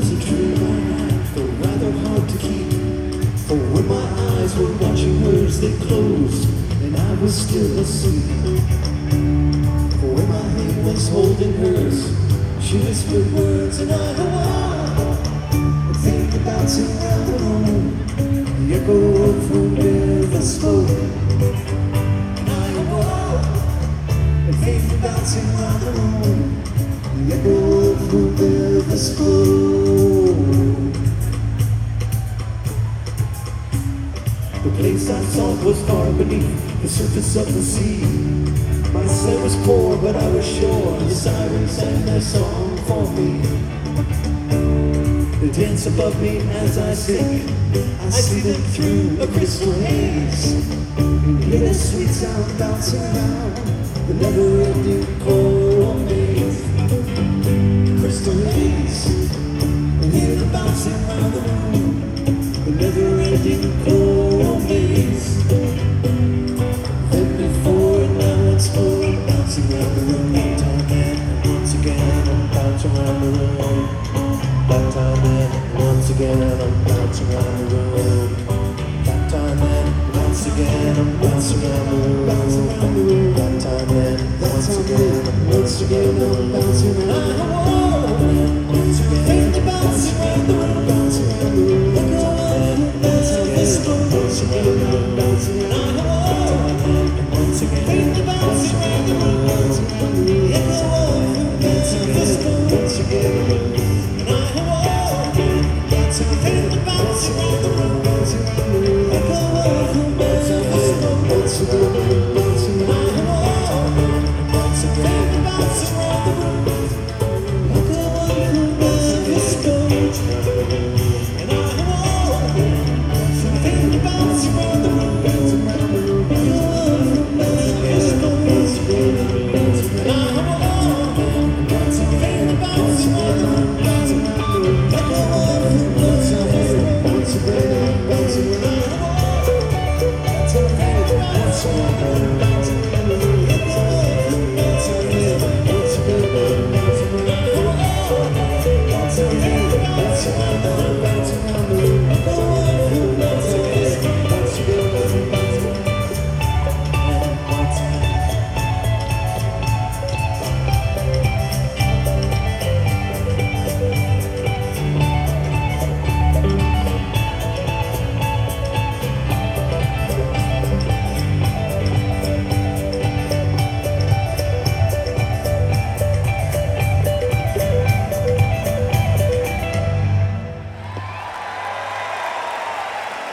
was a dream I had, though rather hard to keep. For when my eyes were watching hers, they closed, and I was still asleep. For when my hand was holding hers, she whispered words, and I think about bouncing around the room, the echo of her river spoke. And I think about bouncing around the room, the echo of her river spoke. The place I sought was far beneath the surface of the sea. My sight was poor, but I was sure the sirens sang their song for me. They dance above me as I sing. I see them through a crystal haze, and hear the sweet sound bouncing around the never-ending coral maze. Crystal haze, and hear them bouncing around the room, the never-ending coral maze. Then before and now once more, I'm bouncing around the room. That time and once again, I'm bouncing around the room. That time and once again, I'm bouncing around the room. That time and once again, I'm bouncing around the room. That time and once again, I'm bouncing around the room. Once again, I'm bouncing around the room. Bouncing around the room. Once again, I'm bouncing around the room. Bouncing around the room. Bouncing around the room. Once again, I'm bouncing around the room. Bouncing around the room. Once again, once again. Bouncing around the room, bouncing around the room, bouncing around the room.